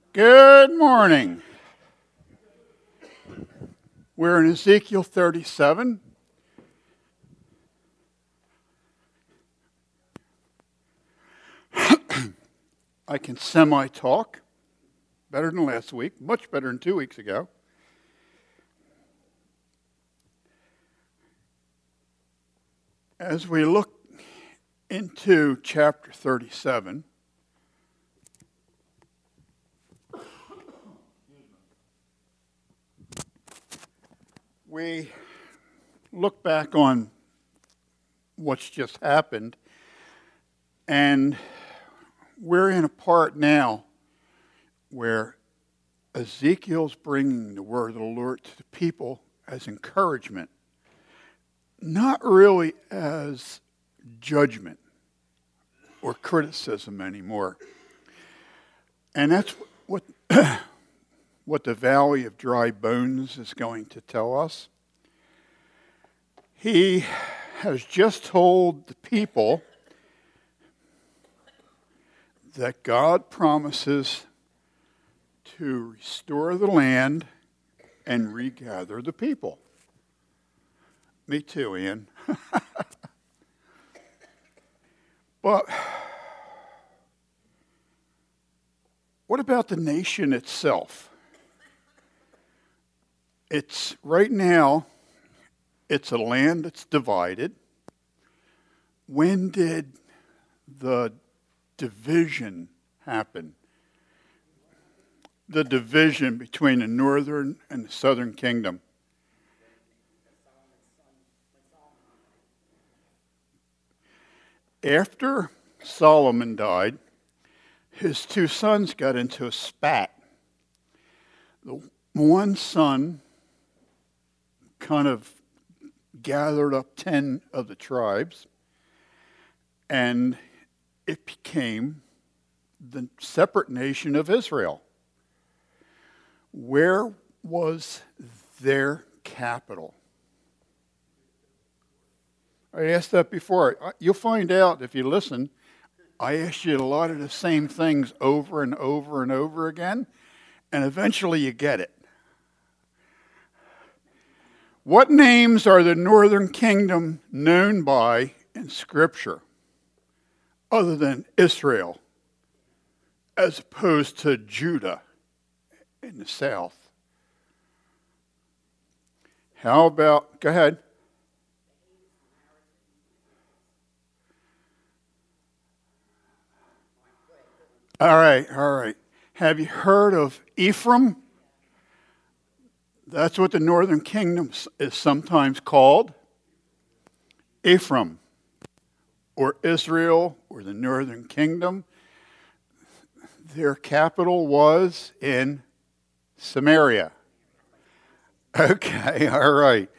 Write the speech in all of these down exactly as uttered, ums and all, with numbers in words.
Good morning. We're in Ezekiel thirty-seven. I can semi-talk. Better than last week. Much better than two weeks ago. As we look into chapter thirty-seven, we look back on what's just happened, and we're in a part now where Ezekiel's bringing the word of the Lord to the people as encouragement, not really as judgment or criticism anymore. And that's what what the Valley of Dry Bones is going to tell us. He has just told the people that God promises to restore the land and regather the people. Me too, Ian. But what about the nation itself? It's right now, it's a land that's divided. When did the division happen? The division between the northern and the southern kingdom. After Solomon died, his two sons got into a spat. The one son kind of gathered up ten of the tribes, and it became the separate nation of Israel. Where was their capital? I asked that before. You'll find out if you listen. I asked you a lot of the same things over and over and over again, and eventually you get it. What names are the northern kingdom known by in Scripture other than Israel, as opposed to Judah in the south? How about, go ahead. All right, all right. Have you heard of Ephraim? That's what the northern kingdom is sometimes called. Ephraim, or Israel, or the northern kingdom. Their capital was in Samaria. Okay, all right.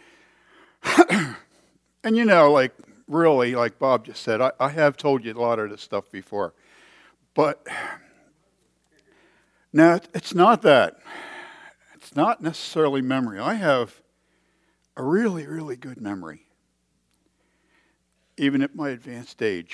And you know, like, really, like Bob just said, I, I have told you a lot of this stuff before. But now, it's not that. It's not necessarily memory. I have a really, really good memory, even at my advanced age.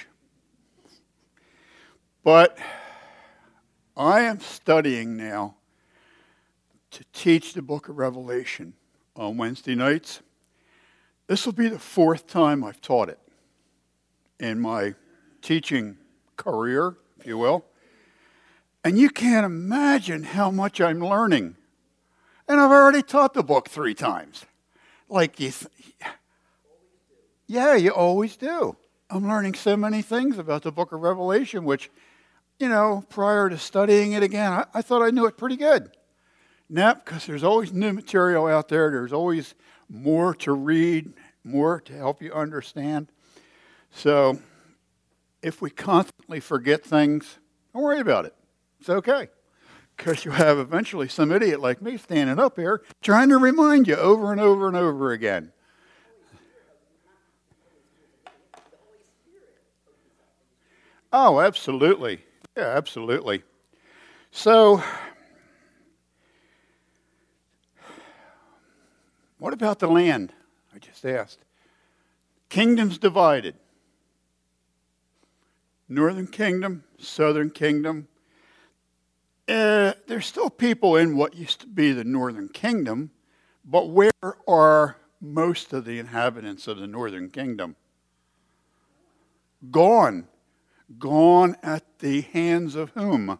But I am studying now to teach the book of Revelation on Wednesday nights. This will be the fourth time I've taught it in my teaching career, if you will. And you can't imagine how much I'm learning. And I've already taught the book three times. Like you, th- yeah, you always do. I'm learning so many things about the book of Revelation, which, you know, prior to studying it again, I, I thought I knew it pretty good. Now, because there's always new material out there. There's always more to read, more to help you understand. So if we constantly forget things, don't worry about it. It's okay. Because you have eventually some idiot like me standing up here trying to remind you over and over and over again. Oh, absolutely. Yeah, absolutely. So, what about the land? I just asked. Kingdoms divided. Northern kingdom, southern kingdom. Uh, there's there's still people in what used to be the northern kingdom, but where are most of the inhabitants of the northern kingdom? Gone. Gone at the hands of whom?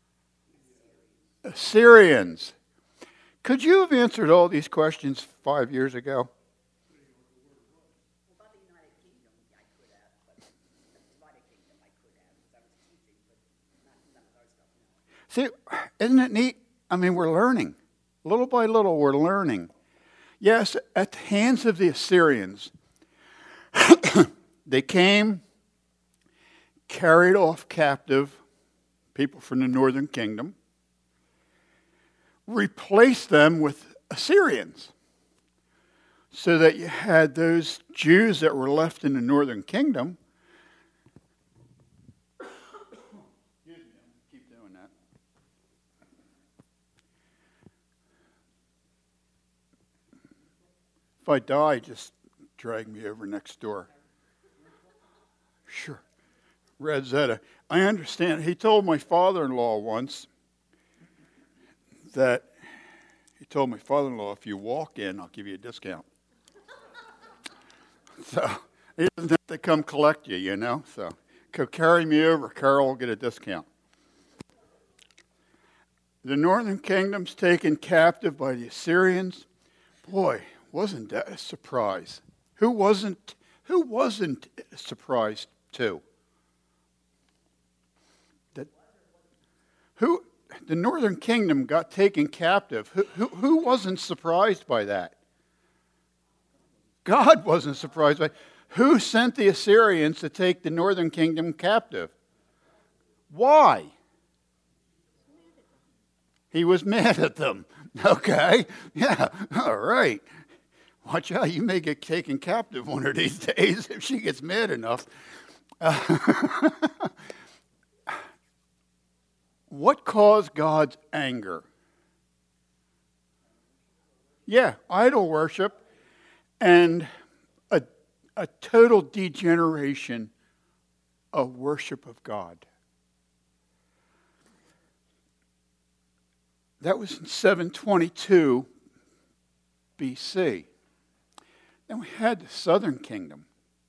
Assyrians. Could you have answered all these questions five years ago? See, isn't it neat? I mean, we're learning. Little by little, we're learning. Yes, at the hands of the Assyrians, they came, carried off captive people from the northern kingdom, replaced them with Assyrians, so that you had those Jews that were left in the northern kingdom. Keep doing that. If I die, just drag me over next door. Sure. Red Zeta. I understand. He told my father-in-law once that he told my father-in-law, if you walk in, I'll give you a discount. So he doesn't have to come collect you, you know. So go carry me over. Carol will get a discount. The northern kingdom's taken captive by the Assyrians. Boy, wasn't that a surprise? Who wasn't? Who wasn't surprised too? That who? The northern kingdom got taken captive. Who, who, who wasn't surprised by that? God wasn't surprised by it. Who sent the Assyrians to take the northern kingdom captive? Why? He was mad at them. Okay. Yeah. All right. Watch out. You may get taken captive one of these days if she gets mad enough. Uh, What caused God's anger? Yeah, idol worship and a, a total degeneration of worship of God. That was in seven twenty-two B C. Then we had the southern kingdom.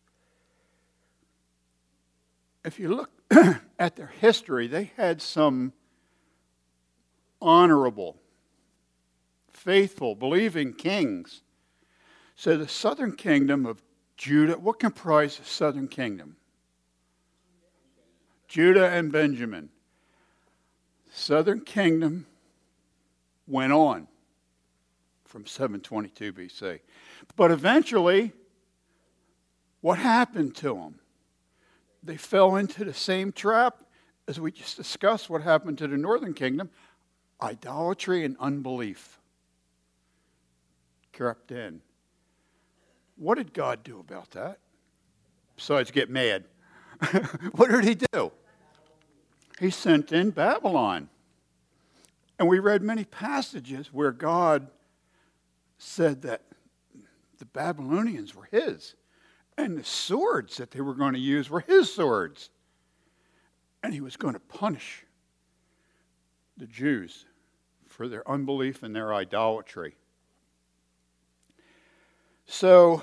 If you look at their history, they had some honorable, faithful, believing kings. So the southern kingdom of Judah, what comprised the southern kingdom? Judah and Benjamin. Southern kingdom went on from seven twenty-two B C. But eventually, what happened to them? They fell into the same trap as we just discussed what happened to the northern kingdom. Idolatry and unbelief crept in. What did God do about that? Besides get mad. What did he do? He sent in Babylon. And we read many passages where God said that the Babylonians were his. And the swords that they were going to use were his swords. And he was going to punish the Jews for their unbelief and their idolatry. So,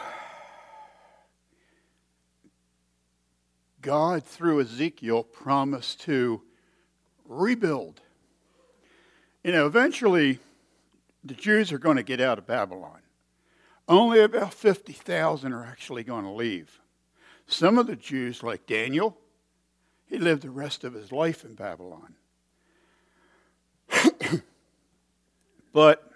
God, through Ezekiel, promised to rebuild. You know, eventually, the Jews are going to get out of Babylon. Only about fifty thousand are actually going to leave. Some of the Jews, like Daniel, he lived the rest of his life in Babylon. But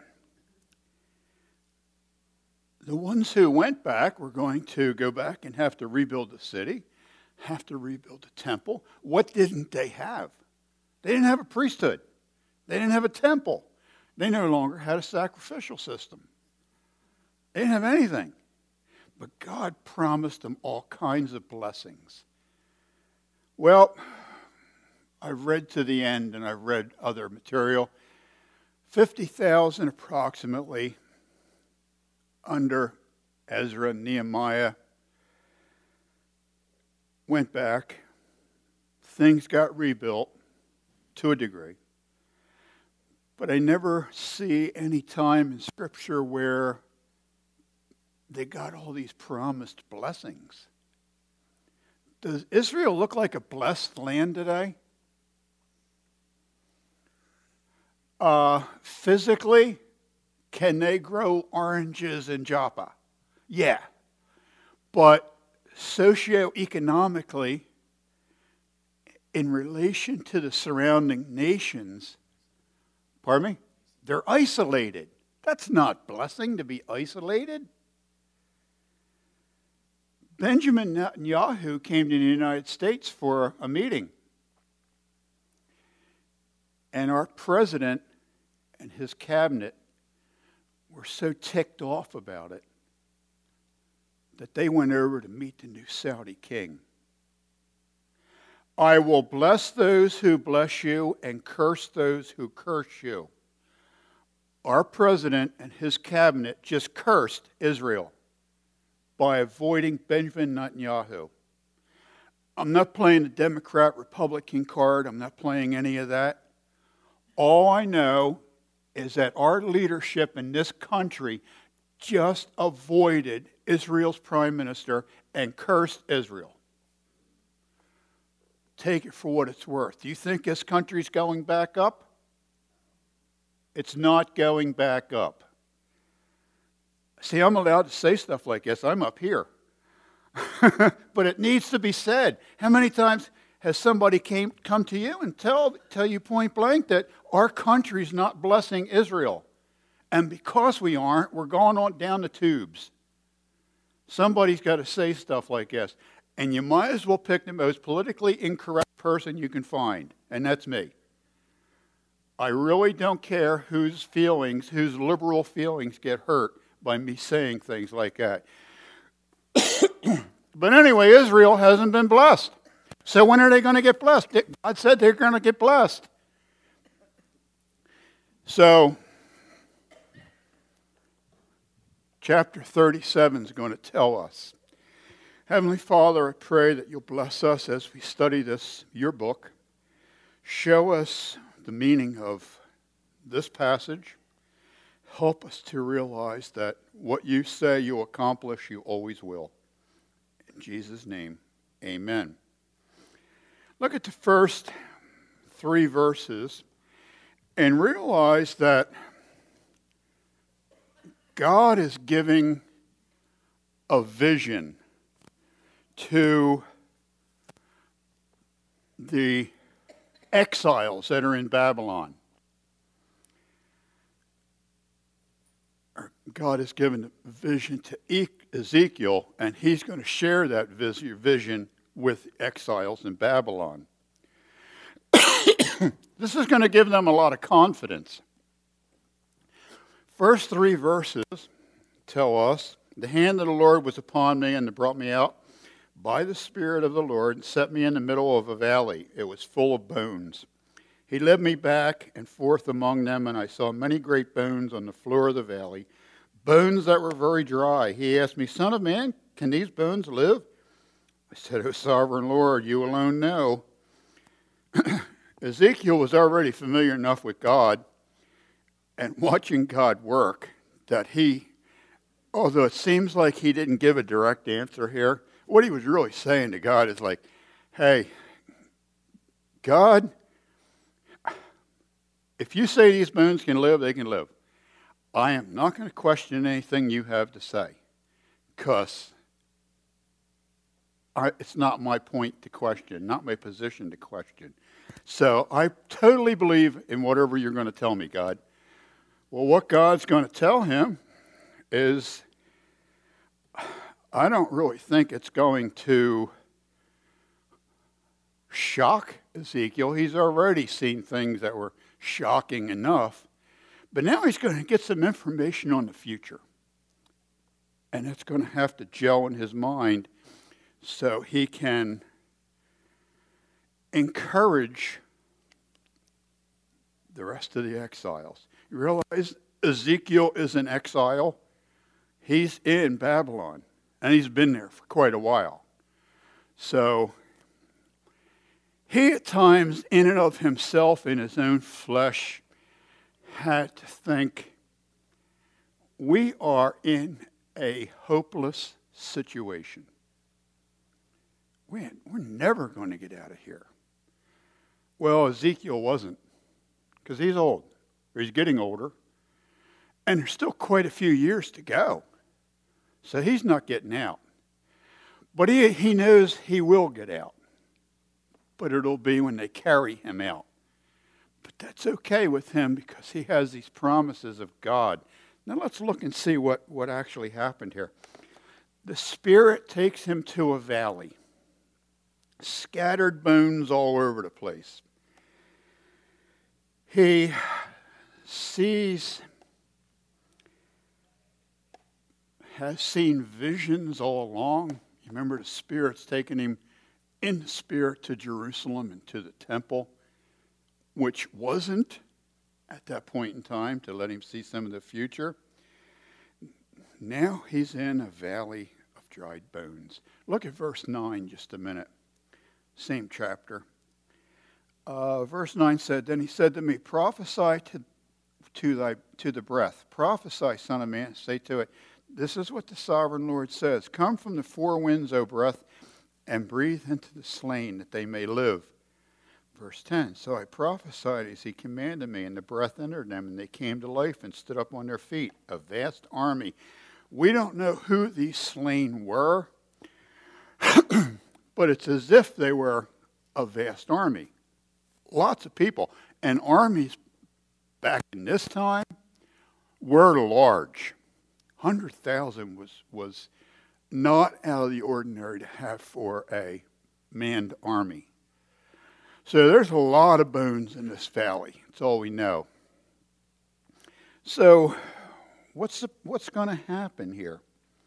the ones who went back were going to go back and have to rebuild the city, have to rebuild the temple. What didn't they have? They didn't have a priesthood. They didn't have a temple. They no longer had a sacrificial system. They didn't have anything. But God promised them all kinds of blessings. Well, I've read to the end and I've read other material. fifty thousand approximately under Ezra and Nehemiah went back. Things got rebuilt to a degree. But I never see any time in Scripture where they got all these promised blessings. Does Israel look like a blessed land today? Uh, physically, can they grow oranges in Joppa? Yeah. But socioeconomically, in relation to the surrounding nations, pardon me, they're isolated. That's not blessing to be isolated. Benjamin Netanyahu came to the United States for a meeting. And our president and his cabinet were so ticked off about it that they went over to meet the new Saudi king. I will bless those who bless you and curse those who curse you. Our president and his cabinet just cursed Israel by avoiding Benjamin Netanyahu. I'm not playing the Democrat-Republican card. I'm not playing any of that. All I know is that our leadership in this country just avoided Israel's prime minister and cursed Israel. Take it for what it's worth. Do you think this country's going back up? It's not going back up. See, I'm allowed to say stuff like this. I'm up here. But it needs to be said. How many times has somebody came, come to you and tell, tell you point blank that our country's not blessing Israel? And because we aren't, we're going on down the tubes. Somebody's got to say stuff like this. And you might as well pick the most politically incorrect person you can find. And that's me. I really don't care whose feelings, whose liberal feelings get hurt by me saying things like that. But anyway, Israel hasn't been blessed. So when are they going to get blessed? God said they're going to get blessed. So, chapter thirty-seven is going to tell us. Heavenly Father, I pray that you'll bless us as we study this, your book. Show us the meaning of this passage. Help us to realize that what you say you accomplish, you always will. In Jesus' name, amen. Look at the first three verses and realize that God is giving a vision to the exiles that are in Babylon. God has given a vision to Ezekiel, and he's going to share that vision with exiles in Babylon. This is going to give them a lot of confidence. First three verses tell us, the hand of the Lord was upon me and brought me out by the Spirit of the Lord and set me in the middle of a valley. It was full of bones. He led me back and forth among them, and I saw many great bones on the floor of the valley, bones that were very dry. He asked me, Son of man, can these bones live? I said, O sovereign Lord, you alone know. Ezekiel was already familiar enough with God and watching God work that he, although it seems like he didn't give a direct answer here, what he was really saying to God is like, hey, God, if you say these bones can live, they can live. I am not going to question anything you have to say, because it's not my point to question, not my position to question. So I totally believe in whatever you're going to tell me, God. Well, what God's going to tell him is, I don't really think it's going to shock Ezekiel. He's already seen things that were shocking enough. But now he's going to get some information on the future. And it's going to have to gel in his mind so he can encourage the rest of the exiles. You realize Ezekiel is in exile? He's in Babylon, and he's been there for quite a while. So he at times, in and of himself, in his own flesh, had to think, we are in a hopeless situation. We, we're never going to get out of here. Well, Ezekiel wasn't, because he's old, or he's getting older, and there's still quite a few years to go. So he's not getting out. But he, he knows he will get out. But it'll be when they carry him out. But that's okay with him because he has these promises of God. Now let's look and see what, what actually happened here. The Spirit takes him to a valley. Scattered bones all over the place. He sees, has seen visions all along. You remember the Spirit's taken him in the Spirit to Jerusalem and to the temple, which wasn't at that point in time to let him see some of the future. Now he's in a valley of dried bones. Look at verse nine just a minute. Same chapter. Uh, verse nine said, Then he said to me, Prophesy to, to, thy, to the breath. Prophesy, son of man, say to it, This is what the sovereign Lord says. Come from the four winds, O breath, and breathe into the slain that they may live. Verse ten, So I prophesied as he commanded me, and the breath entered them, and they came to life and stood up on their feet, a vast army. We don't know who these slain were, but it's as if they were a vast army. Lots of people. And armies back in this time were large. one hundred thousand was, was not out of the ordinary to have for a manned army. So there's a lot of bones in this valley. That's all we know. So what's the, what's going to happen here?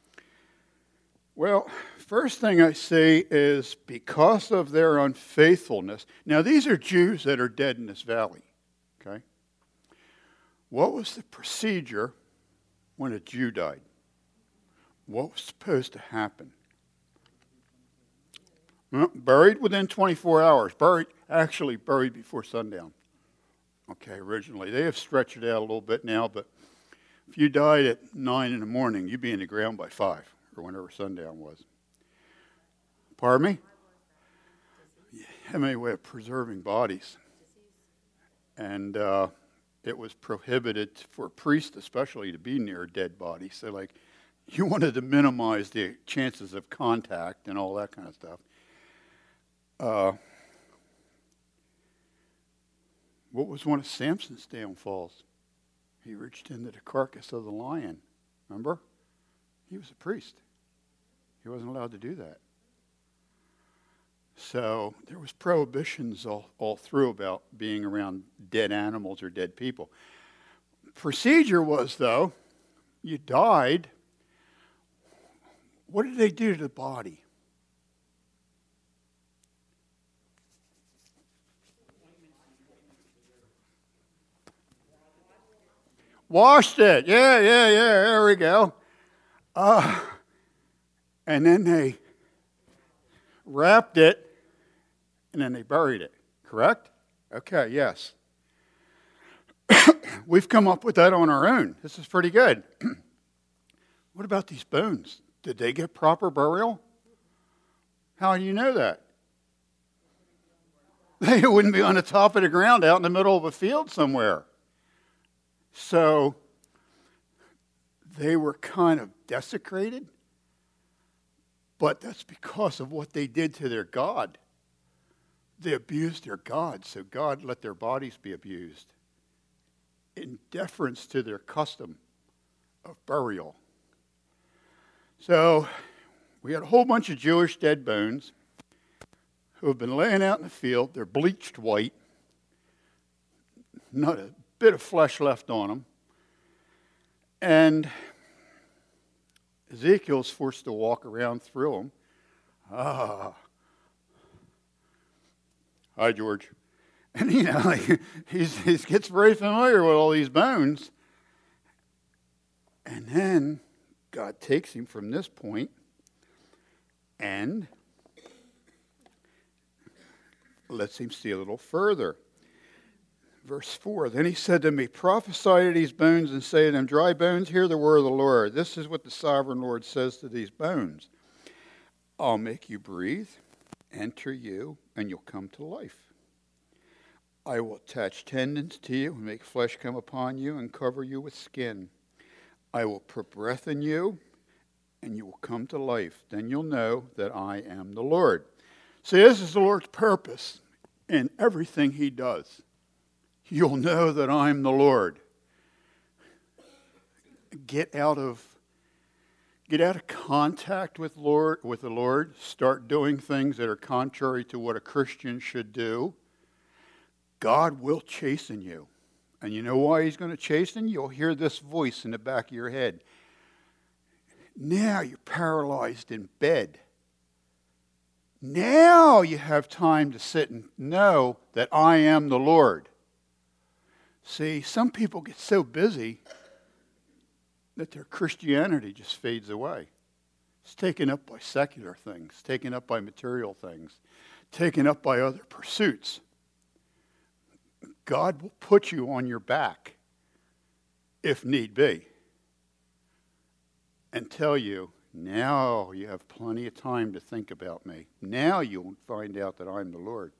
Well, first thing I see is because of their unfaithfulness. Now, these are Jews that are dead in this valley. Okay? What was the procedure when a Jew died? What was supposed to happen? Well, buried within twenty-four hours. Buried, actually buried before sundown. Okay, originally. They have stretched it out a little bit now, but if you died at nine in the morning, you'd be in the ground by five, or whenever sundown was. Pardon me? Have any way of preserving bodies. And uh, it was prohibited for priests especially to be near a dead body. So, like, you wanted to minimize the chances of contact and all that kind of stuff. Uh, what was one of Samson's downfalls? He reached into the carcass of the lion. Remember? He was a priest. He wasn't allowed to do that. So there was prohibitions all, all through about being around dead animals or dead people. Procedure was, though, you died. What did they do to the body? Washed it. Yeah, yeah, yeah. There we go. Uh, and then they wrapped it, and then they buried it. Correct? Okay, yes. We've come up with that on our own. This is pretty good. What about these bones? Did they get proper burial? How do you know that? They wouldn't be on the top of the ground out in the middle of a field somewhere. So they were kind of desecrated, but that's because of what they did to their God. They abused their God, so God let their bodies be abused in deference to their custom of burial. So we had a whole bunch of Jewish dead bones who have been laying out in the field. They're bleached white, not a bit of flesh left on them. And Ezekiel's forced to walk around through them. Ah. Hi, George. And, you know, he's, he gets very familiar with all these bones. And then God takes him from this point and lets him see a little further. Verse four, then he said to me, prophesy to these bones and say to them, dry bones, hear the word of the Lord. This is what the sovereign Lord says to these bones. I'll make you breathe, enter you, and you'll come to life. I will attach tendons to you and make flesh come upon you and cover you with skin. I will put breath in you, and you will come to life. Then you'll know that I am the Lord. See, this is the Lord's purpose in everything he does. You'll know that I'm the Lord. Get out of get out of contact with Lord with the Lord. Start doing things that are contrary to what a Christian should do. God will chasten you. And you know why he's going to chasten you? You'll hear this voice in the back of your head. Now you're paralyzed in bed. Now you have time to sit and know that I am the Lord. See, some people get so busy that their Christianity just fades away. It's taken up by secular things, taken up by material things, taken up by other pursuits. God will put you on your back, if need be, and tell you, now you have plenty of time to think about me. Now you'll find out that I'm the Lord.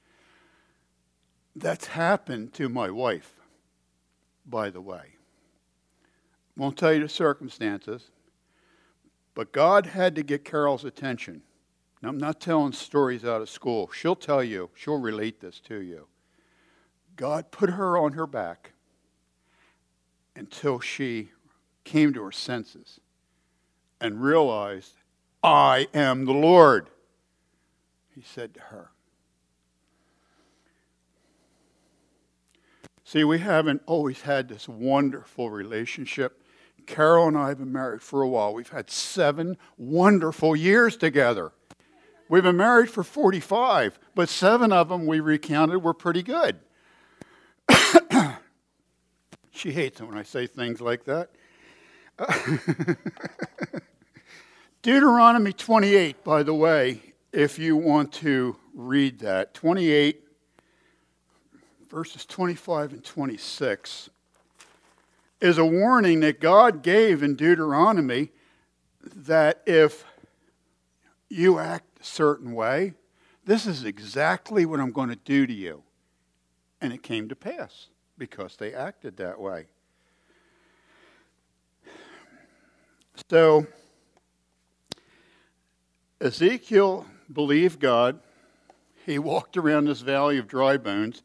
That's happened to my wife, by the way. Won't tell you the circumstances, but God had to get Carol's attention. Now, I'm not telling stories out of school. She'll tell you, she'll relate this to you. God put her on her back until she came to her senses and realized, I am the Lord, he said to her. See, we haven't always had this wonderful relationship. Carol and I have been married for a while. We've had seven wonderful years together. We've been married for forty-five, but seven of them we recounted were pretty good. She hates it when I say things like that. Deuteronomy twenty-eight, by the way, if you want to read that. twenty-eight, verses twenty-five and twenty-six, is a warning that God gave in Deuteronomy that if you act a certain way, this is exactly what I'm going to do to you. And it came to pass because they acted that way. So, Ezekiel believed God. He walked around this valley of dry bones.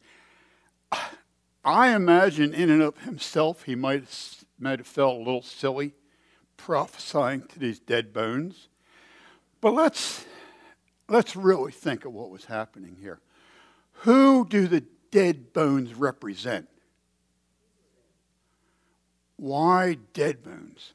I imagine in and of himself he might have, might have felt a little silly prophesying to these dead bones. But let's, let's really think of what was happening here. Who do the dead bones represent? Why dead bones?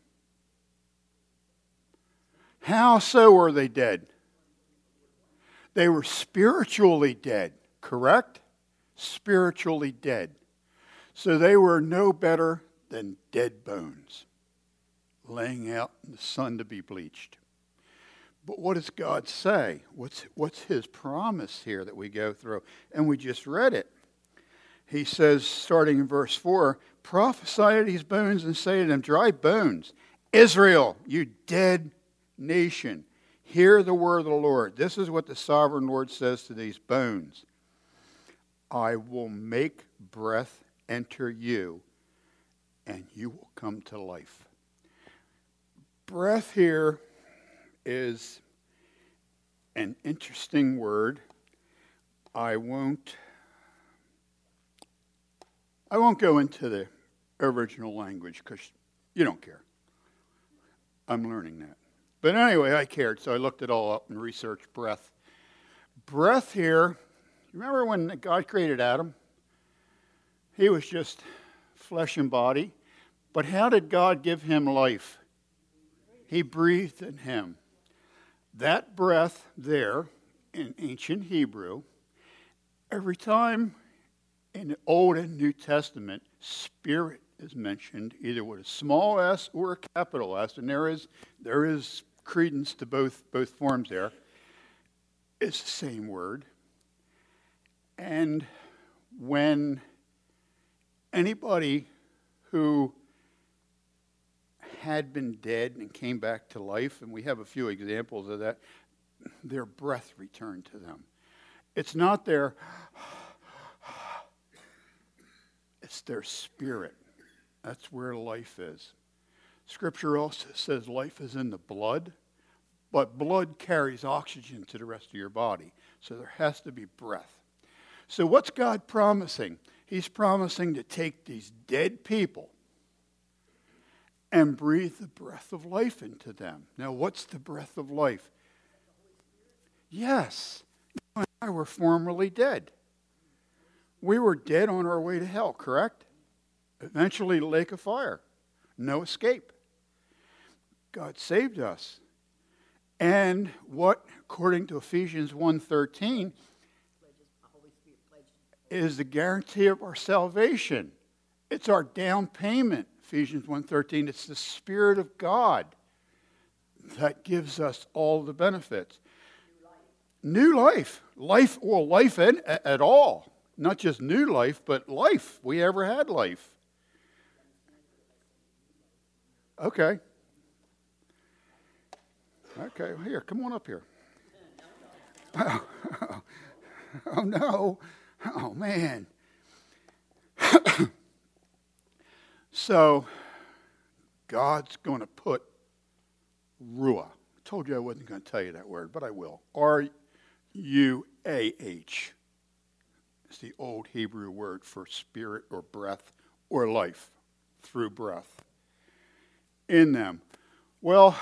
How so were they dead? They were spiritually dead, correct? Spiritually dead. So they were no better than dead bones, laying out in the sun to be bleached. But what does God say? What's, what's his promise here that we go through? And we just read it. He says, starting in verse four, prophesy to these bones and say to them, dry bones, Israel, you dead nation, hear the word of the Lord. This is what the sovereign Lord says to these bones. I will make breath enter you, and you will come to life. Breath here is an interesting word. I won't I won't go into the original language because you don't care. I'm learning that. But anyway, I cared, so I looked it all up and researched breath. Breath here, remember when God created Adam? He was just flesh and body. But how did God give him life? He breathed in him. That breath there in ancient Hebrew, every time in the Old and New Testament, spirit is mentioned either with a small s or a capital S, and there is there is credence to both both forms there. It's the same word. And when anybody who had been dead and came back to life, and we have a few examples of that, their breath returned to them. It's not their, it's their spirit. That's where life is. Scripture also says life is in the blood, but blood carries oxygen to the rest of your body. So there has to be breath. So what's God promising? He's promising to take these dead people and breathe the breath of life into them. Now, what's the breath of life? Yes, you and I were formerly dead. We were dead on our way to hell, correct? Eventually, the lake of fire. No escape. God saved us. And what, according to Ephesians one thirteen, is the guarantee of our salvation. It's our down payment. Ephesians one thirteen, it's the Spirit of God that gives us all the benefits. New life. Life, well, life at, at all. Not just new life, but life. We ever had life. Okay. Okay, here, come on up here. Oh, oh no. Oh, man. So, God's going to put Ruah. I told you I wasn't going to tell you that word, but I will. R U A H. It's the old Hebrew word for spirit or breath or life through breath in them. Well,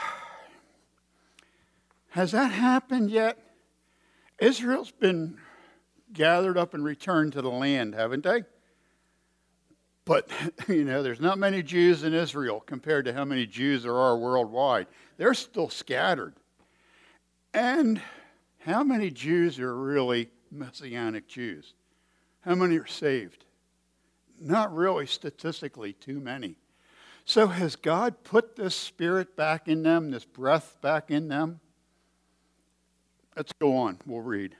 has that happened yet? Israel's been gathered up and returned to the land, haven't they? But, you know, there's not many Jews in Israel compared to how many Jews there are worldwide. They're still scattered. And how many Jews are really Messianic Jews? How many are saved? Not really statistically too many. So has God put this spirit back in them, this breath back in them? Let's go on. We'll read.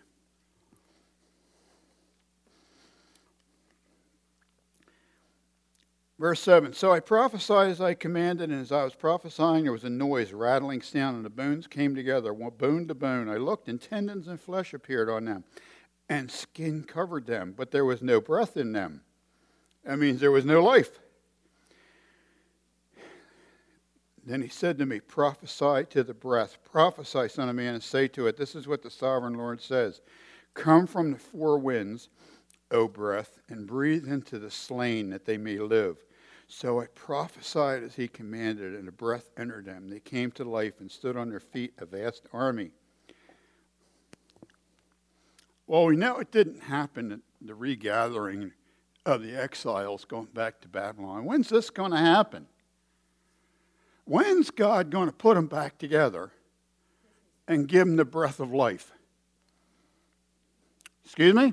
Verse seven, so I prophesied as I commanded, and as I was prophesying, there was a noise, rattling sound, and the bones came together, bone to bone. I looked, and tendons and flesh appeared on them, and skin covered them, but there was no breath in them. That means there was no life. Then he said to me, prophesy to the breath. Prophesy, son of man, and say to it, this is what the sovereign Lord says. Come from the four winds, O breath, and breathe into the slain that they may live. So I prophesied as he commanded, and a breath entered them. They came to life and stood on their feet, a vast army. Well, we know it didn't happen at the regathering of the exiles going back to Babylon. When's this going to happen? When's God going to put them back together and give them the breath of life? Excuse me?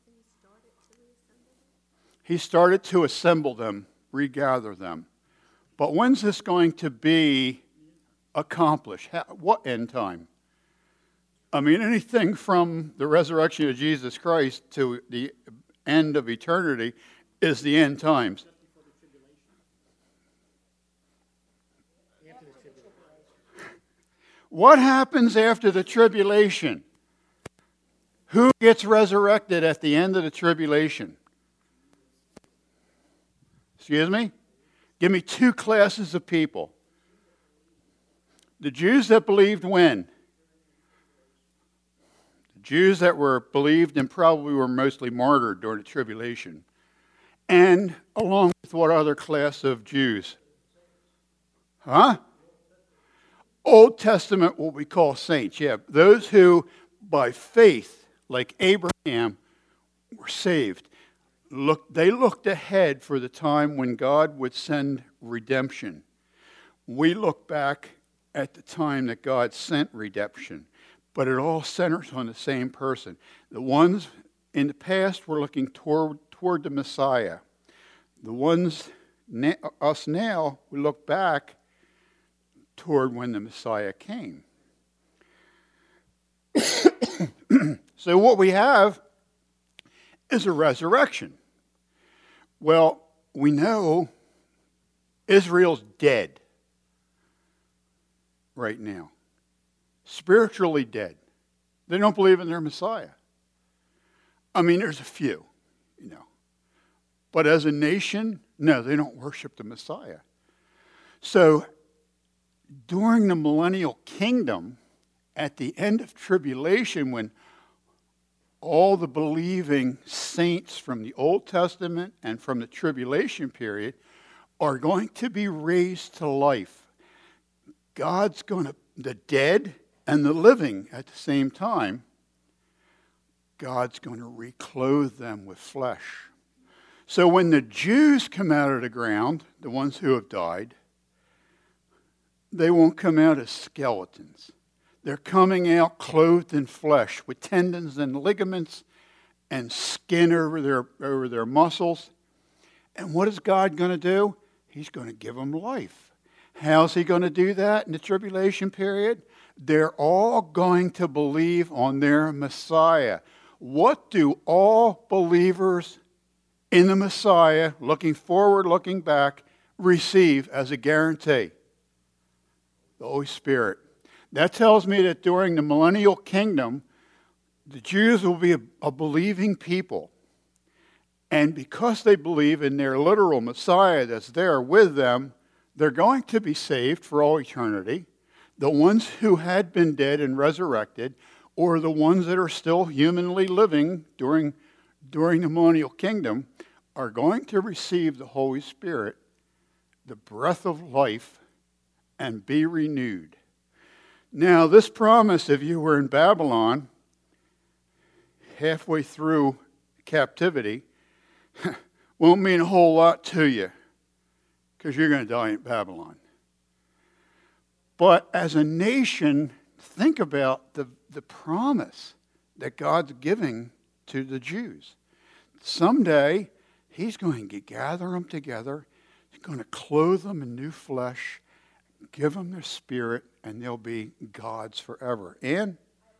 He started to assemble them, regather them. But when's this going to be accomplished? How, what end time? I mean, anything from the resurrection of Jesus Christ to the end of eternity is the end times. What happens after the tribulation? Who gets resurrected at the end of the tribulation? Excuse me? Give me two classes of people. The Jews that believed when? The Jews that were believed and probably were mostly martyred during the tribulation. And along with what other class of Jews? Huh? Old Testament, what we call saints. Yeah, those who by faith, like Abraham, were saved. Look, they looked ahead for the time when God would send redemption. We look back at the time that God sent redemption, but it all centers on the same person. The ones in the past were looking toward, toward the Messiah. The ones, na- us now, we look back toward when the Messiah came. So what we have is a resurrection. Well, we know Israel's dead right now. Spiritually dead. They don't believe in their Messiah. I mean, there's a few, you know. But as a nation, no, they don't worship the Messiah. So during the millennial kingdom, at the end of tribulation, when all the believing saints from the Old Testament and from the tribulation period are going to be raised to life. God's going to, the dead and the living at the same time, God's going to reclothe them with flesh. So when the Jews come out of the ground, the ones who have died, they won't come out as skeletons. They're coming out clothed in flesh with tendons and ligaments and skin over their, over their muscles. And what is God going to do? He's going to give them life. How's he going to do that in the tribulation period? They're all going to believe on their Messiah. What do all believers in the Messiah, looking forward, looking back, receive as a guarantee? The Holy Spirit. That tells me that during the millennial kingdom, the Jews will be a, a believing people. And because they believe in their literal Messiah that's there with them, they're going to be saved for all eternity. The ones who had been dead and resurrected, or the ones that are still humanly living during, during the millennial kingdom, are going to receive the Holy Spirit, the breath of life, and be renewed. Now, this promise, if you were in Babylon, halfway through captivity, won't mean a whole lot to you, because you're going to die in Babylon. But as a nation, think about the, the promise that God's giving to the Jews. Someday, he's going to gather them together. He's going to clothe them in new flesh, give them their spirit, and they'll be God's forever. And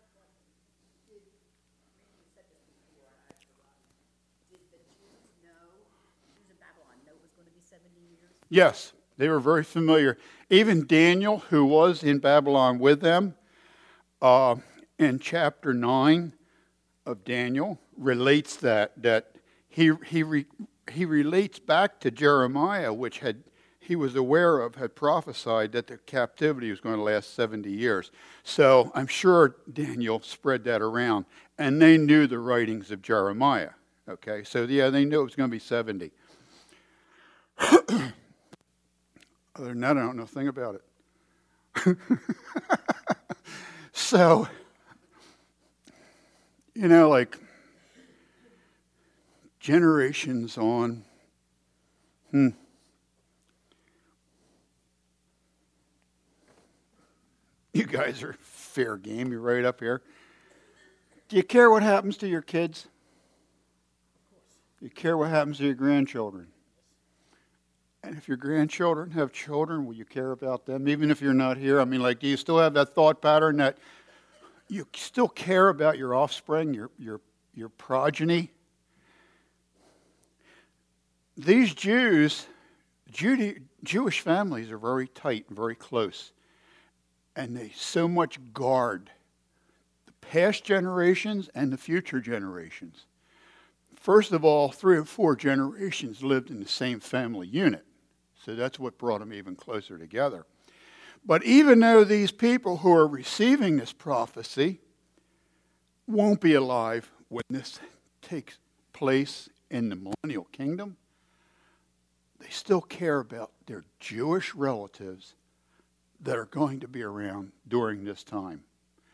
yes, they were very familiar. Even Daniel, who was in Babylon with them, uh, in chapter nine of Daniel, relates that that he he re, he relates back to Jeremiah, which had he was aware of, had prophesied that the captivity was going to last seventy years. So I'm sure Daniel spread that around, and they knew the writings of Jeremiah. Okay, so yeah, they knew it was going to be seventy. Other than that, I don't know a thing about it. So, you know, like generations on, hmm. You guys are fair game. You're right up here. Do you care what happens to your kids? Do you care what happens to your grandchildren? And if your grandchildren have children, will you care about them, even if you're not here? I mean, like, do you still have that thought pattern that you still care about your offspring, your your your progeny? These Jews, Judy, Jewish families are very tight and very close. And they so much guard the past generations and the future generations. First of all, three or four generations lived in the same family unit. So that's what brought them even closer together. But even though these people who are receiving this prophecy won't be alive when this takes place in the millennial kingdom, they still care about their Jewish relatives that are going to be around during this time.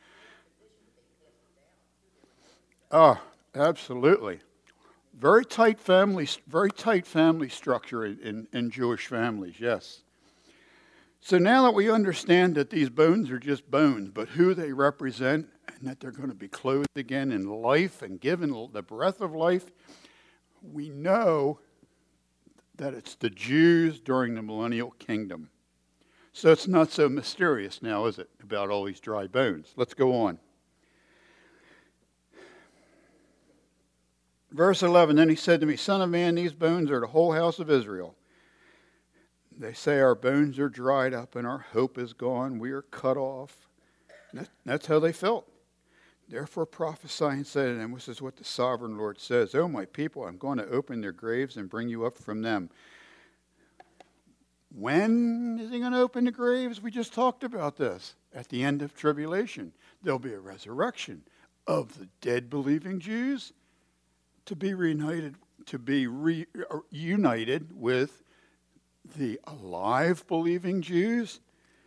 Oh, absolutely. Very tight family, very tight family structure in, in Jewish families, yes. So now that we understand that these bones are just bones, but who they represent, and that they're going to be clothed again in life and given the breath of life, we know that it's the Jews during the millennial kingdom. So it's not so mysterious now, is it, about all these dry bones? Let's go on. Verse eleven, then he said to me, Son of man, these bones are the whole house of Israel. They say our bones are dried up and our hope is gone. We are cut off. That, that's how they felt. Therefore prophesy and say to them, this is what the sovereign Lord says. Oh, my people, I'm going to open their graves and bring you up from them. When is he going to open the graves? We just talked about this. At the end of tribulation, there'll be a resurrection of the dead believing Jews to be reunited, to be reunited with the alive believing Jews.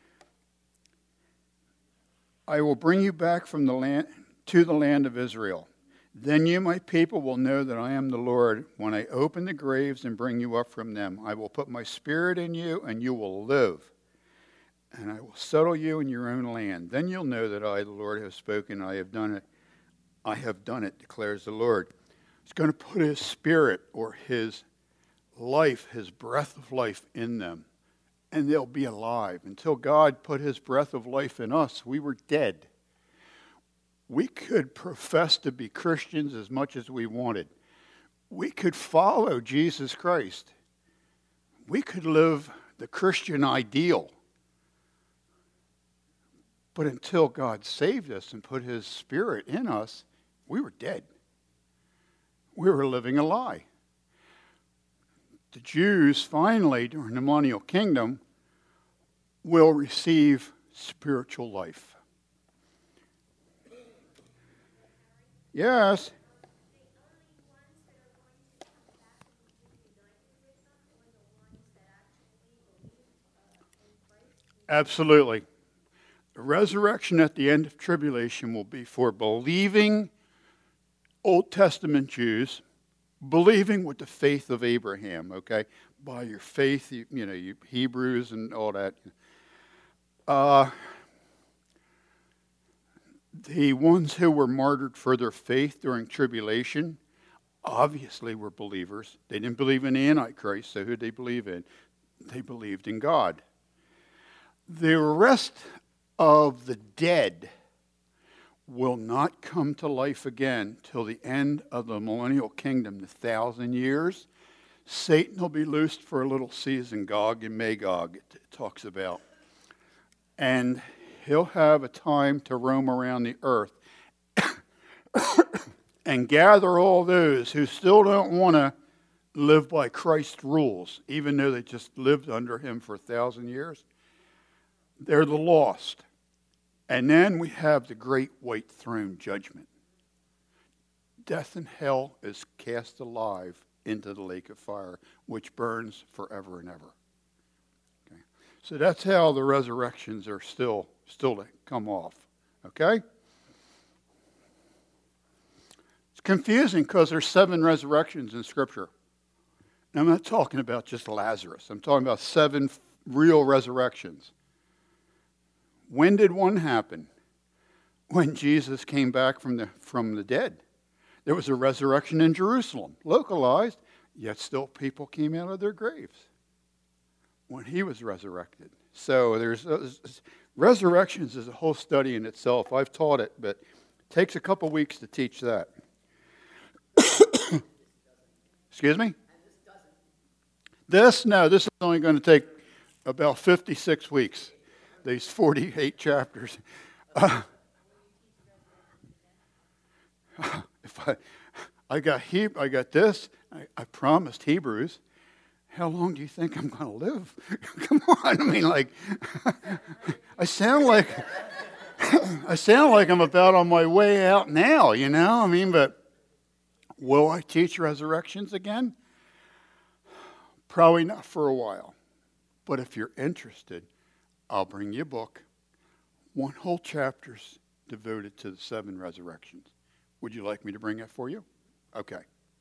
I will bring you back from the land to the land of Israel. Then you, my people, will know that I am the Lord when I open the graves and bring you up from them. I will put my spirit in you, and you will live. And I will settle you in your own land. Then you'll know that I, the Lord, have spoken. I have done it. I have done it, declares the Lord. He's going to put his spirit or his life, his breath of life in them. And they'll be alive. Until God put his breath of life in us, we were dead. We could profess to be Christians as much as we wanted. We could follow Jesus Christ. We could live the Christian ideal. But until God saved us and put his spirit in us, we were dead. We were living a lie. The Jews finally, during the millennial kingdom, will receive spiritual life. Yes. Absolutely. The resurrection at the end of tribulation will be for believing Old Testament Jews, believing with the faith of Abraham, okay? By your faith, you, you know, you Hebrews and all that. Uh, the ones who were martyred for their faith during tribulation obviously were believers. They didn't believe in the Antichrist, so who did they believe in? They believed in God. The rest of the dead will not come to life again till the end of the millennial kingdom, the thousand years. Satan will be loosed for a little season, Gog and Magog, it talks about. And he'll have a time to roam around the earth and gather all those who still don't want to live by Christ's rules, even though they just lived under him for a thousand years. They're the lost. And then we have the great white throne judgment. Death and hell is cast alive into the lake of fire, which burns forever and ever. Okay. So that's how the resurrections are still, still to come off. Okay? It's confusing because there's seven resurrections in Scripture. And I'm not talking about just Lazarus. I'm talking about seven real resurrections. When did one happen? When Jesus came back from the, from the dead. There was a resurrection in Jerusalem, localized, yet still people came out of their graves when he was resurrected. So there's uh, resurrections is a whole study in itself. I've taught it, but it takes a couple weeks to teach that. Excuse me? This, no, this is only going to take about fifty-six weeks. These forty-eight chapters. Uh, if I, I got he, I got this. I, I promised Hebrews. How long do you think I'm going to live? Come on, I mean, like, I sound like, I sound like I'm about on my way out now. You know, I mean, but will I teach resurrections again? Probably not for a while. But if you're interested, I'll bring you a book, one whole chapter's devoted to the seven resurrections. Would you like me to bring that for you? Okay.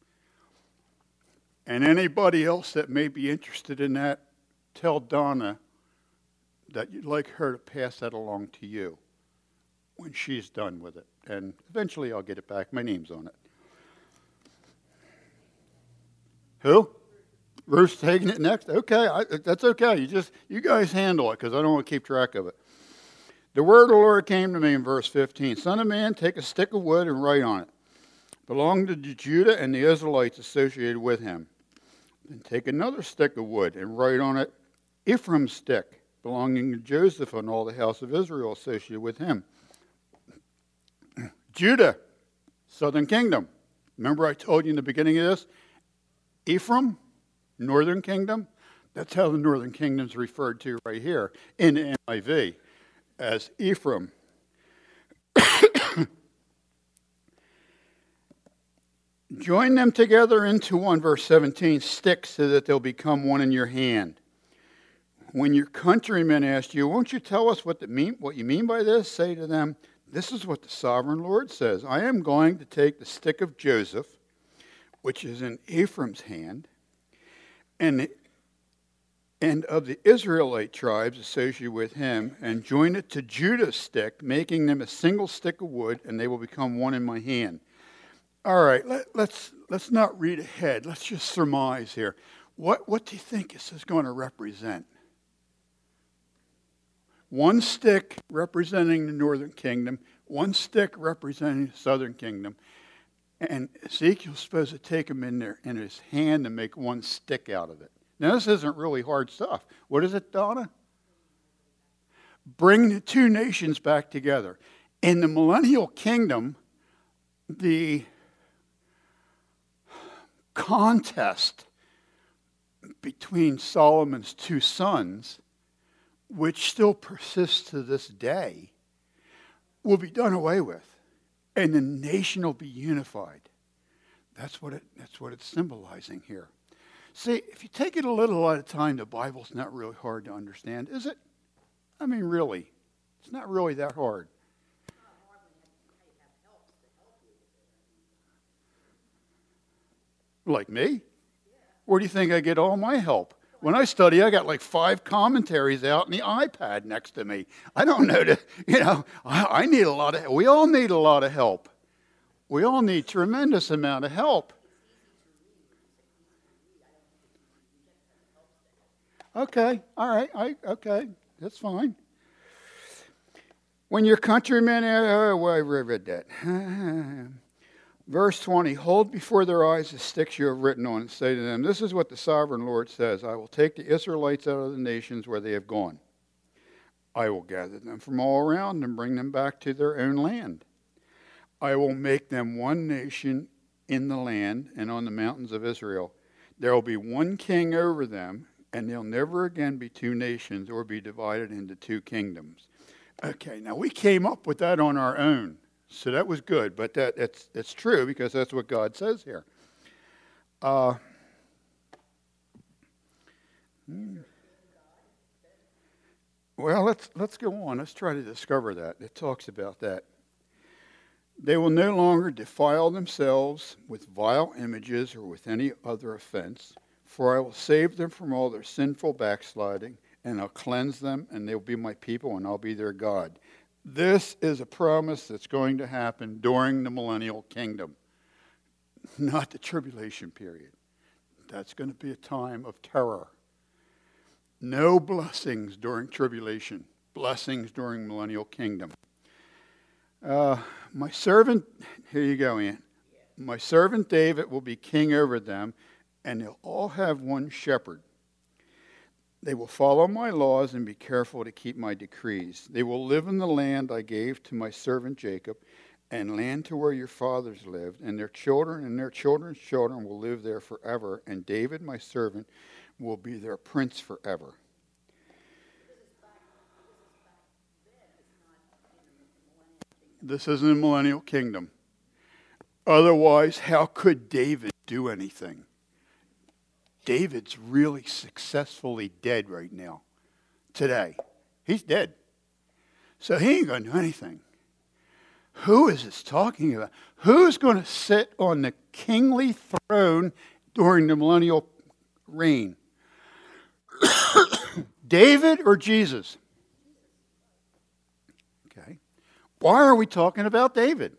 And anybody else that may be interested in that, tell Donna that you'd like her to pass that along to you when she's done with it. And eventually I'll get it back. My name's on it. Who? Ruth's taking it next? Okay, I, that's okay. You just, you guys handle it because I don't want to keep track of it. The word of the Lord came to me in verse fifteen. Son of man, take a stick of wood and write on it. belonged to Judah and the Israelites associated with him. Then take another stick of wood and write on it Ephraim's stick, belonging to Joseph and all the house of Israel associated with him. Judah, southern kingdom. Remember I told you in the beginning of this? Ephraim, northern kingdom. That's how the northern kingdom is referred to right here in the N I V as Ephraim. Join them together into one, verse seventeen, stick so that they'll become one in your hand. When your countrymen ask you, won't you tell us what, the mean, what you mean by this? Say to them, this is what the sovereign Lord says. I am going to take the stick of Joseph, which is in Ephraim's hand, and, and of the Israelite tribes associated with him, and join it to Judah's stick, making them a single stick of wood, and they will become one in my hand. All right, let, let's let's not read ahead. Let's just surmise here. What what do you think this is going to represent? One stick representing the northern kingdom, one stick representing the southern kingdom, and Ezekiel's supposed to take them in there in his hand and make one stick out of it. Now this isn't really hard stuff. What is it, Donna? Bring the two nations back together. In the millennial kingdom, the contest between Solomon's two sons, which still persists to this day, will be done away with, and the nation will be unified. That's what it, that's what it's symbolizing here. See, if you take it a little at a time, the Bible's not really hard to understand, is it? I mean, really, it's not really that hard. Like me? Where do you think I get all my help? When I study, I got like five commentaries out and the iPad next to me. I don't know, to, you know, I, I need a lot of, we all need a lot of help. We all need tremendous amount of help. Okay, all right, I, okay, that's fine. When your countrymen, uh, well, I read that. Verse twenty, hold before their eyes the sticks you have written on and say to them, this is what the sovereign Lord says. I will take the Israelites out of the nations where they have gone. I will gather them from all around and bring them back to their own land. I will make them one nation in the land and on the mountains of Israel. There will be one king over them, and they'll never again be two nations or be divided into two kingdoms. Okay, now we came up with that on our own. So that was good, but that it's it's true because that's what God says here. Uh, hmm. Well, let's let's go on. Let's try to discover that. It talks about that. They will no longer defile themselves with vile images or with any other offense, for I will save them from all their sinful backsliding, and I'll cleanse them, and they'll be my people, and I'll be their God. This is a promise that's going to happen during the millennial kingdom, not the tribulation period. That's going to be a time of terror. No blessings during tribulation, blessings during millennial kingdom. Uh, my servant, here you go, Ann. My servant David will be king over them, and they'll all have one shepherd. They will follow my laws and be careful to keep my decrees. They will live in the land I gave to my servant Jacob, and land to where your fathers lived, and their children and their children's children will live there forever, and David, my servant, will be their prince forever. This isn't the millennial kingdom. Otherwise, how could David do anything? David's really successfully dead right now, today. He's dead. So he ain't going to do anything. Who is this talking about? Who's going to sit on the kingly throne during the millennial reign? David or Jesus? Okay. Why are we talking about David?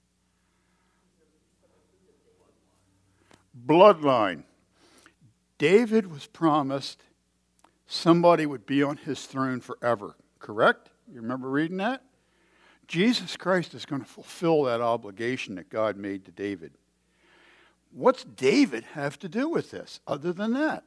Bloodline. David was promised somebody would be on his throne forever, correct? You remember reading that? Jesus Christ is going to fulfill that obligation that God made to David. What's David have to do with this other than that?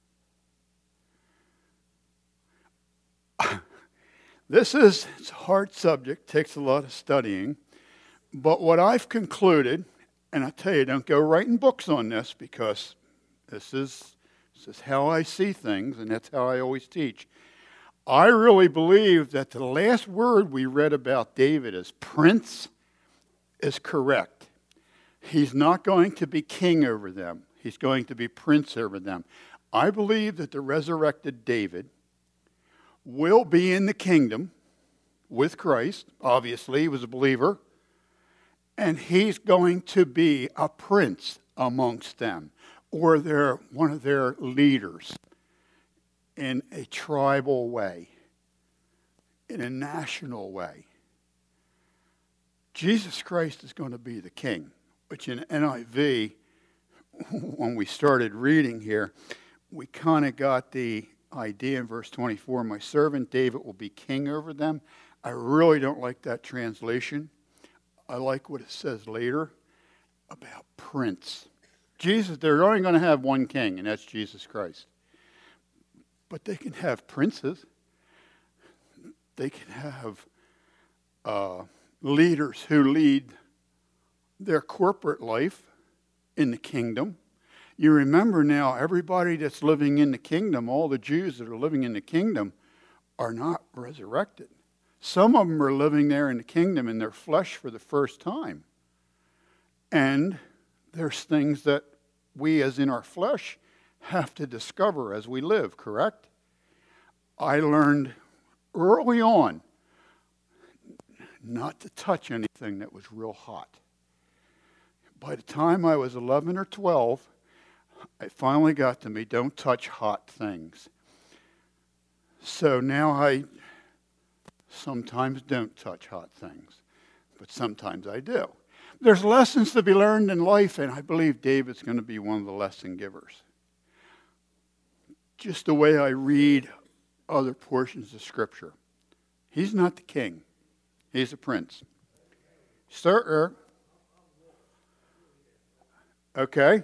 This is it's a hard subject, takes a lot of studying. But what I've concluded, and I tell you, don't go writing books on this because this is, this is how I see things, and that's how I always teach. I really believe that the last word we read about David as prince is correct. He's not going to be king over them. He's going to be prince over them. I believe that the resurrected David will be in the kingdom with Christ. Obviously, he was a believer. And he's going to be a prince amongst them, or they're one of their leaders in a tribal way, in a national way. Jesus Christ is going to be the king, which in N I V, when we started reading here, we kind of got the idea in verse twenty-four, my servant David will be king over them. I really don't like that translation. I like what it says later about prince. Jesus, they're only going to have one king, and that's Jesus Christ. But they can have princes. They can have uh, leaders who lead their corporate life in the kingdom. You remember now, everybody that's living in the kingdom, all the Jews that are living in the kingdom, are not resurrected. Some of them are living there in the kingdom in their flesh for the first time. And there's things that we, as in our flesh, have to discover as we live, correct? I learned early on not to touch anything that was real hot. By the time I was eleven or twelve, it finally got to me, don't touch hot things. So now I sometimes don't touch hot things, but sometimes I do. There's lessons to be learned in life, and I believe David's going to be one of the lesson givers. Just the way I read other portions of Scripture. He's not the king. He's a prince. Sir, okay.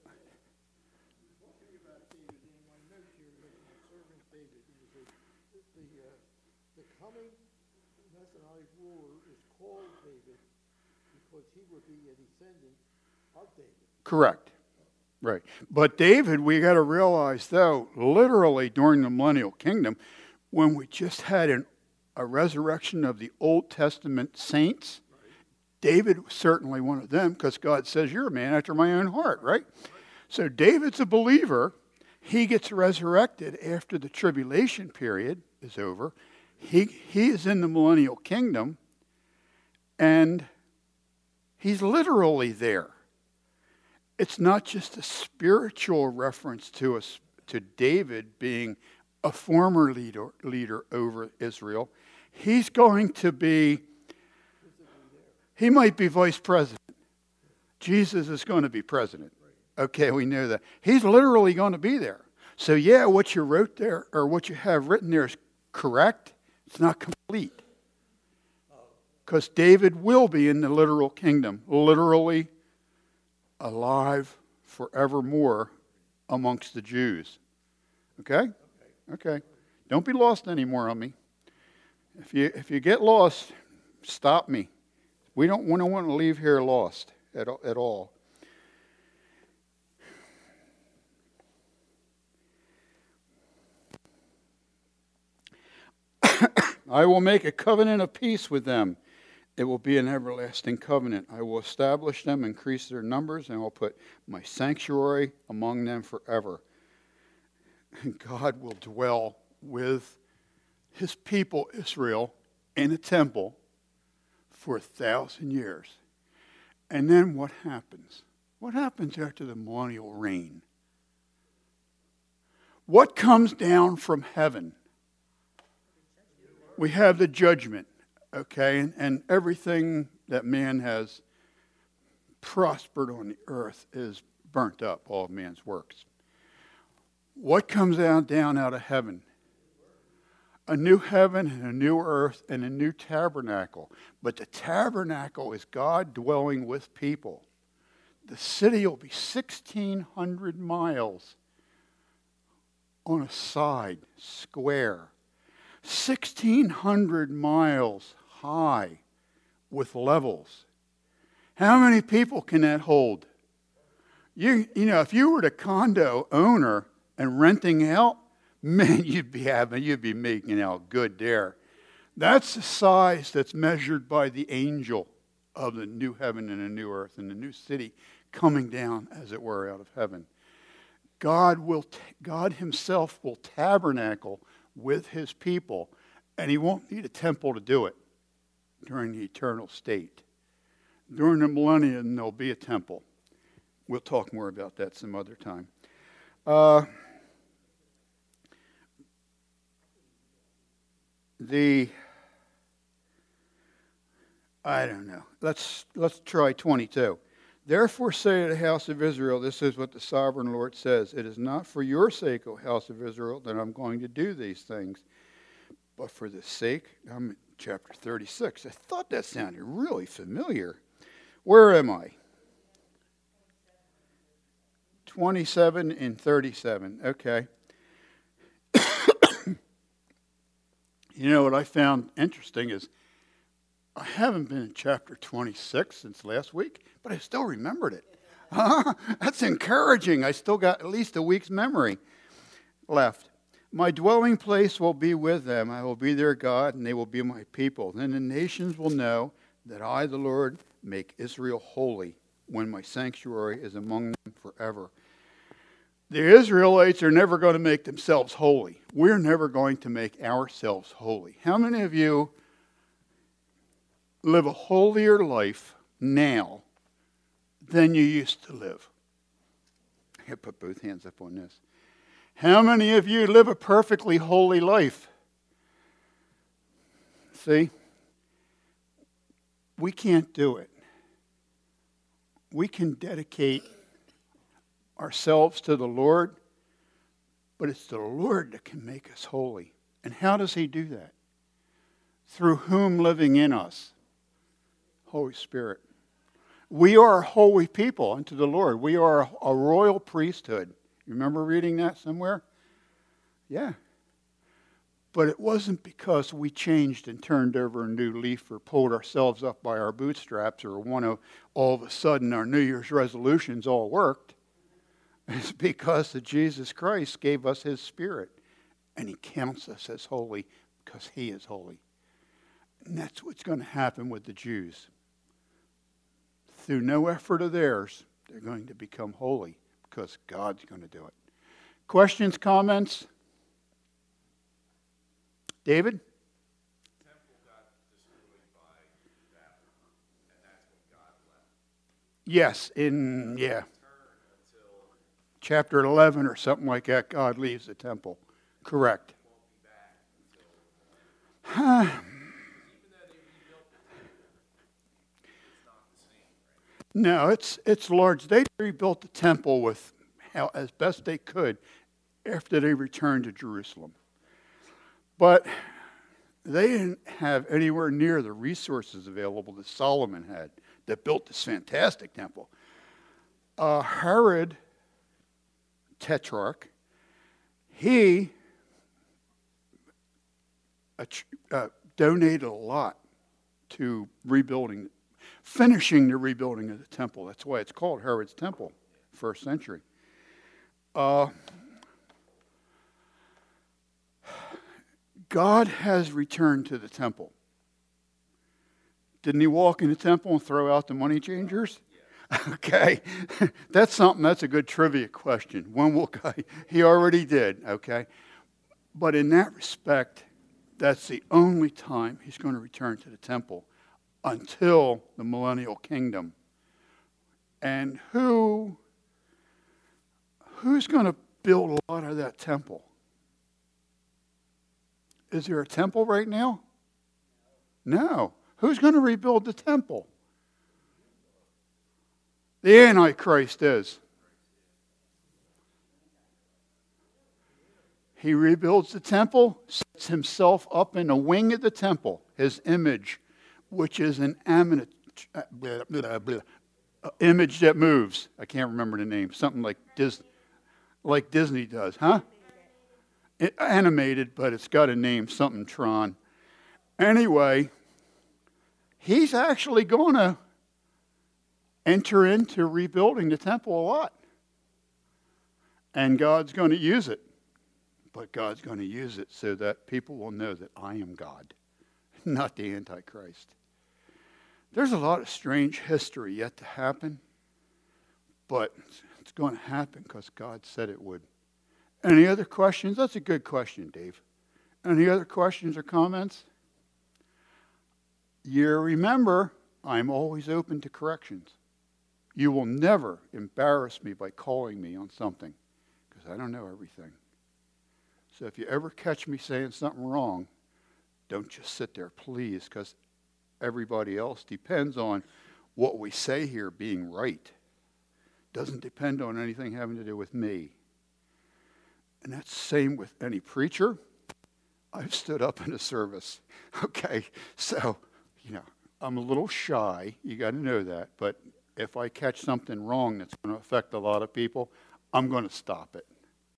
Correct. Right. But David, we got to realize, though, literally during the millennial kingdom, when we just had an, a resurrection of the Old Testament saints, right. David was certainly one of them because God says, you're a man after my own heart, right? right? So David's a believer. He gets resurrected after the tribulation period is over. He, he is in the millennial kingdom, and he's literally there. It's not just a spiritual reference to us, to David being a former leader, leader over Israel. He's going to be, he might be vice president. Jesus is going to be president. Okay, we know that. He's literally going to be there. So yeah, what you wrote there, or what you have written there is correct. It's not complete. Because David will be in the literal kingdom, literally alive forevermore amongst the Jews. Okay? Okay. Don't be lost anymore on me. If you if you get lost, stop me. We don't want to want to leave here lost at, at all. I will make a covenant of peace with them. It will be an everlasting covenant. I will establish them, increase their numbers, and I will put my sanctuary among them forever. And God will dwell with his people, Israel, in a temple for a thousand years. And then what happens? What happens after the millennial reign? What comes down from heaven? We have the judgment. Okay, and, and everything that man has prospered on the earth is burnt up, all of man's works. What comes out down out of heaven? a new heaven and a new earth and a new tabernacle. But the tabernacle is God dwelling with people. The city will be sixteen hundred miles on a side, square. sixteen hundred miles high with levels. How many people can that hold? You, you know, if you were the condo owner and renting out, man, you'd be having, you'd be making out good there. That's the size that's measured by the angel of the new heaven and the new earth and the new city coming down, as it were, out of heaven. God will, God himself will tabernacle with his people, and he won't need a temple to do it during the eternal state. During the millennium, there'll be a temple. We'll talk more about that some other time. Uh, the, I don't know. Let's let's try twenty-two. Therefore say to the house of Israel, this is what the sovereign Lord says, it is not for your sake, O house of Israel, that I'm going to do these things, but for the sake, I'm in chapter thirty-six. I thought that sounded really familiar. Where am I? twenty-seven and thirty-seven. Okay. You know what I found interesting is I haven't been in chapter twenty-six since last week, but I still remembered it. That's encouraging. I still got at least a week's memory left. My dwelling place will be with them. I will be their God, and they will be my people. Then the nations will know that I, the Lord, make Israel holy when my sanctuary is among them forever. The Israelites are never going to make themselves holy. We're never going to make ourselves holy. How many of you live a holier life now than you used to live? I can put both hands up on this. How many of you live a perfectly holy life? See? We can't do it. We can dedicate ourselves to the Lord, but it's the Lord that can make us holy. And how does he do that? Through whom living in us? Holy Spirit. We are a holy people unto the Lord. We are a royal priesthood. You remember reading that somewhere? Yeah. But it wasn't because we changed and turned over a new leaf or pulled ourselves up by our bootstraps or one of all of a sudden our New Year's resolutions all worked. It's because that Jesus Christ gave us his Spirit, and he counts us as holy because he is holy. And that's what's going to happen with the Jews. Through no effort of theirs, they're going to become holy because God's going to do it. Questions, comments? David? The temple got destroyed by Babylon, and that's what God left. Yes, in, yeah. Until Chapter eleven or something like that, God leaves the temple. Correct. won't be back until even though they rebuilt the temple, it's not the same, right? No, it's it's large. They rebuilt the temple with how as best they could after they returned to Jerusalem. But they didn't have anywhere near the resources available that Solomon had that built this fantastic temple. Uh, Herod, Tetrarch, he uh, uh, donated a lot to rebuilding, finishing the rebuilding of the temple. That's why it's called Herod's Temple, first century. Uh, God has returned to the temple. Didn't he walk in the temple and throw out the money changers? Yeah. Okay. That's something, that's a good trivia question. When will God? He already did, okay? But in that respect, that's the only time he's going to return to the temple until the millennial kingdom. And who, who's going to build a lot of that temple? Is there a temple right now? No. Who's going to rebuild the temple? The Antichrist is. He rebuilds the temple, sets himself up in a wing of the temple, his image, which is an amina- blah, blah, blah, uh, image that moves. I can't remember the name. Something like Disney, like Disney does, huh? It, animated, but it's got a name, something Tron. Anyway, he's actually going to enter into rebuilding the temple a lot. And God's going to use it. But God's going to use it so that people will know that I am God, not the Antichrist. There's a lot of strange history yet to happen, but it's going to happen because God said it would. Any other questions? That's a good question, Dave. Any other questions or comments? You remember, I'm always open to corrections. You will never embarrass me by calling me on something because I don't know everything. So if you ever catch me saying something wrong, don't just sit there, please, because everybody else depends on what we say here being right. Doesn't depend on anything having to do with me. And that's the same with any preacher. I've stood up in a service. Okay, so, you know, I'm a little shy. You got to know that. But if I catch something wrong that's going to affect a lot of people, I'm going to stop it.